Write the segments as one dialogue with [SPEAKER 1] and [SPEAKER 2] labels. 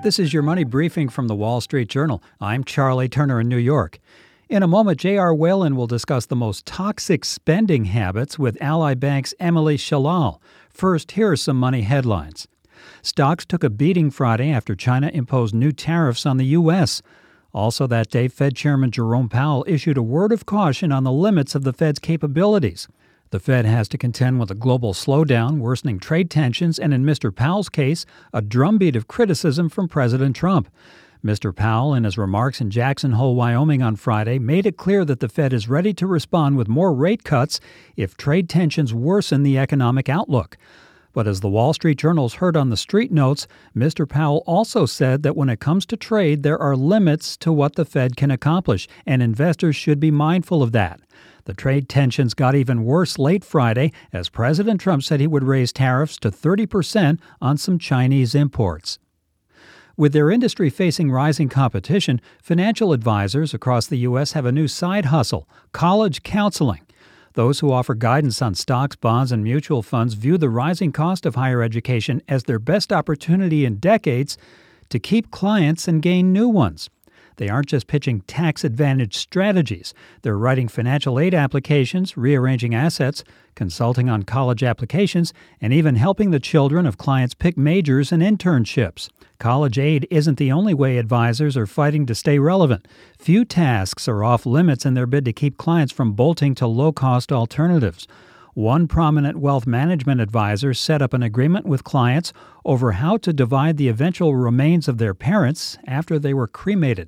[SPEAKER 1] This is your money briefing from the Wall Street Journal. I'm Charlie Turner in New York. In a moment, J.R. Whalen will discuss the most toxic spending habits with Ally Bank's Emily Shalal. First, here are some money headlines. Stocks took a beating Friday after China imposed new tariffs on the U.S. Also that day, Fed Chairman Jerome Powell issued a word of caution on the limits of the Fed's capabilities. The Fed has to contend with a global slowdown, worsening trade tensions, and in Mr. Powell's case, a drumbeat of criticism from President Trump. Mr. Powell, in his remarks in Jackson Hole, Wyoming on Friday, made it clear that the Fed is ready to respond with more rate cuts if trade tensions worsen the economic outlook. But as the Wall Street Journal's Heard on the Street notes, Mr. Powell also said that when it comes to trade, there are limits to what the Fed can accomplish, and investors should be mindful of that. The trade tensions got even worse late Friday as President Trump said he would raise tariffs to 30% on some Chinese imports. With their industry facing rising competition, financial advisors across the U.S. have a new side hustle, college counseling. Those who offer guidance on stocks, bonds, and mutual funds view the rising cost of higher education as their best opportunity in decades to keep clients and gain new ones. They aren't just pitching tax-advantaged strategies. They're writing financial aid applications, rearranging assets, consulting on college applications, and even helping the children of clients pick majors and internships. College aid isn't the only way advisors are fighting to stay relevant. Few tasks are off limits in their bid to keep clients from bolting to low-cost alternatives. One prominent wealth management advisor set up an agreement with clients over how to divide the eventual remains of their parents after they were cremated.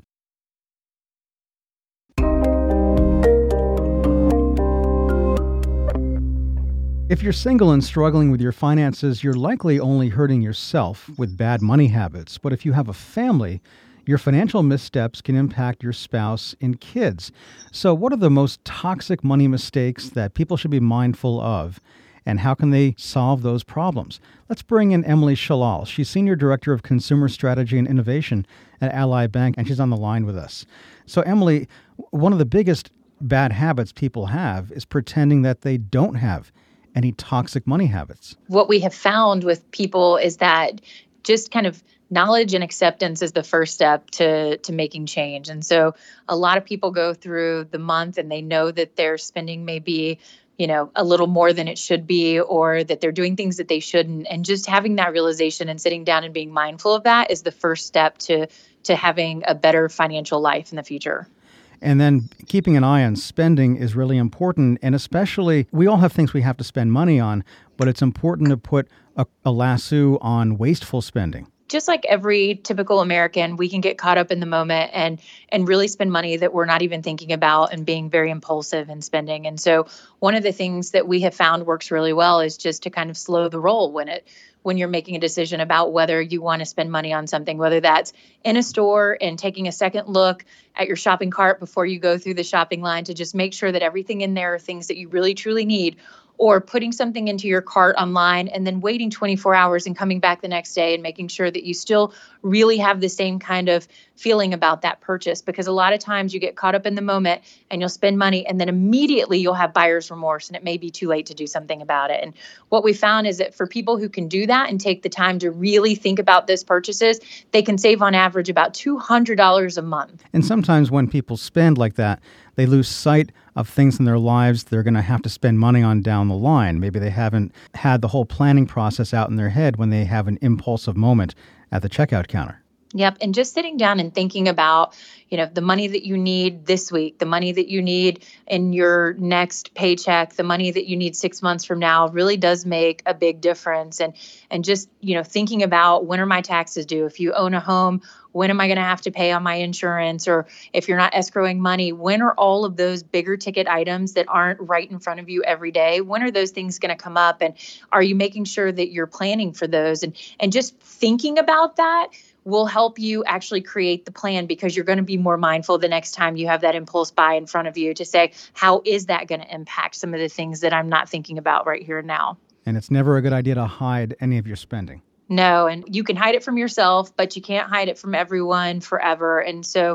[SPEAKER 2] If you're single and struggling with your finances, you're likely only hurting yourself with bad money habits. But if you have a family, your financial missteps can impact your spouse and kids. So what are the most toxic money mistakes that people should be mindful of? And how can they solve those problems? Let's bring in Emily Shalal. She's Senior Director of Consumer Strategy and Innovation at Ally Bank, and she's on the line with us. So Emily, one of the biggest bad habits people have is pretending that they don't have any toxic money habits.
[SPEAKER 3] What we have found with people is that just kind of knowledge and acceptance is the first step to making change. And so a lot of people go through the month and they know that their spending may be, a little more than it should be, or that they're doing things that they shouldn't. And just having that realization and sitting down and being mindful of that is the first step to having a better financial life in the future.
[SPEAKER 2] And then keeping an eye on spending is really important. And especially, we all have things we have to spend money on, but it's important to put a lasso on wasteful spending.
[SPEAKER 3] Just like every typical American, we can get caught up in the moment and really spend money that we're not even thinking about and being very impulsive in spending. And so one of the things that we have found works really well is just to kind of slow the roll when you're making a decision about whether you want to spend money on something, whether that's in a store and taking a second look at your shopping cart before you go through the shopping line to just make sure that everything in there are things that you really truly need, or putting something into your cart online and then waiting 24 hours and coming back the next day and making sure that you still really have the same kind of feeling about that purchase. Because a lot of times you get caught up in the moment and you'll spend money and then immediately you'll have buyer's remorse and it may be too late to do something about it. And what we found is that for people who can do that and take the time to really think about those purchases, they can save on average about $200 a month.
[SPEAKER 2] And sometimes when people spend like that, they lose sight of things in their lives they're going to have to spend money on down the line. Maybe they haven't had the whole planning process out in their head when they have an impulsive moment at the checkout counter.
[SPEAKER 3] Yep. And just sitting down and thinking about, the money that you need this week, the money that you need in your next paycheck, the money that you need 6 months from now really does make a big difference. And just, thinking about when are my taxes due? If you own a home, when am I going to have to pay on my insurance? Or if you're not escrowing money, when are all of those bigger ticket items that aren't right in front of you every day? When are those things going to come up? And are you making sure that you're planning for those? And just thinking about that will help you actually create the plan, because you're going to be more mindful the next time you have that impulse buy in front of you to say, how is that going to impact some of the things that I'm not thinking about right here and now?
[SPEAKER 2] And it's never a good idea to hide any of your spending.
[SPEAKER 3] No, and you can hide it from yourself, but you can't hide it from everyone forever. And so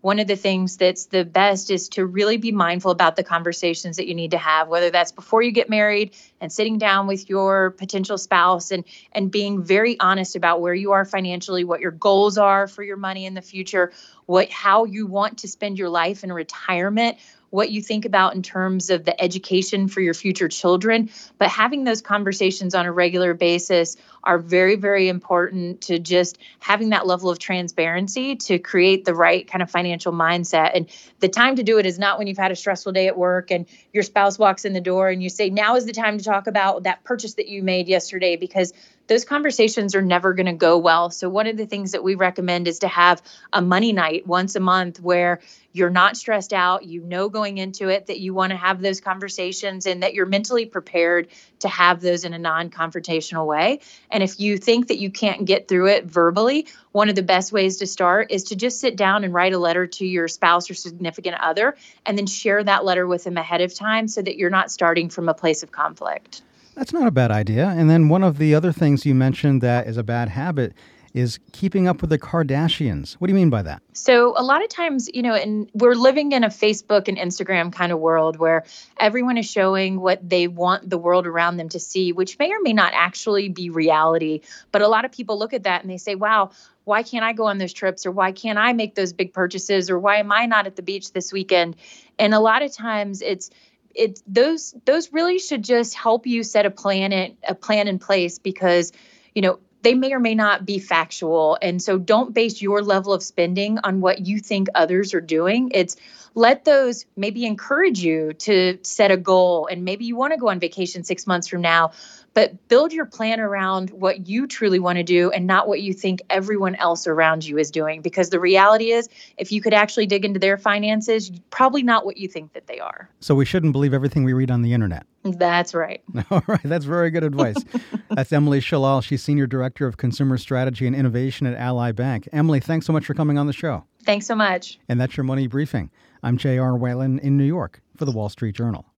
[SPEAKER 3] one of the things that's the best is to really be mindful about the conversations that you need to have, whether that's before you get married and sitting down with your potential spouse and being very honest about where you are financially, what your goals are for your money in the future, how you want to spend your life in retirement, what you think about in terms of the education for your future children. But having those conversations on a regular basis are very, very important to just having that level of transparency to create the right kind of financial mindset. And the time to do it is not when you've had a stressful day at work and your spouse walks in the door and you say, now is the time to talk about that purchase that you made yesterday, because those conversations are never going to go well. So one of the things that we recommend is to have a money night once a month where you're not stressed out, going into it that you want to have those conversations and that you're mentally prepared to have those in a non-confrontational way. And if you think that you can't get through it verbally, one of the best ways to start is to just sit down and write a letter to your spouse or significant other and then share that letter with them ahead of time so that you're not starting from a place of conflict.
[SPEAKER 2] That's not a bad idea. And then one of the other things you mentioned that is a bad habit is keeping up with the Kardashians. What do you mean by that?
[SPEAKER 3] So a lot of times, and we're living in a Facebook and Instagram kind of world where everyone is showing what they want the world around them to see, which may or may not actually be reality. But a lot of people look at that and they say, wow, why can't I go on those trips? Or why can't I make those big purchases? Or why am I not at the beach this weekend? And a lot of times it's those really should just help you set a plan in place, because, they may or may not be factual. And so don't base your level of spending on what you think others are doing. Let those maybe encourage you to set a goal. And maybe you want to go on vacation 6 months from now, but build your plan around what you truly want to do and not what you think everyone else around you is doing. Because the reality is, if you could actually dig into their finances, probably not what you think that they are.
[SPEAKER 2] So we shouldn't believe everything we read on the internet.
[SPEAKER 3] That's right.
[SPEAKER 2] All right. That's very good advice. That's Emily Shalal. She's Senior Director of Consumer Strategy and Innovation at Ally Bank. Emily, thanks so much for coming on the show.
[SPEAKER 3] Thanks so much.
[SPEAKER 2] And that's your Money Briefing. I'm J.R. Whalen in New York for the Wall Street Journal.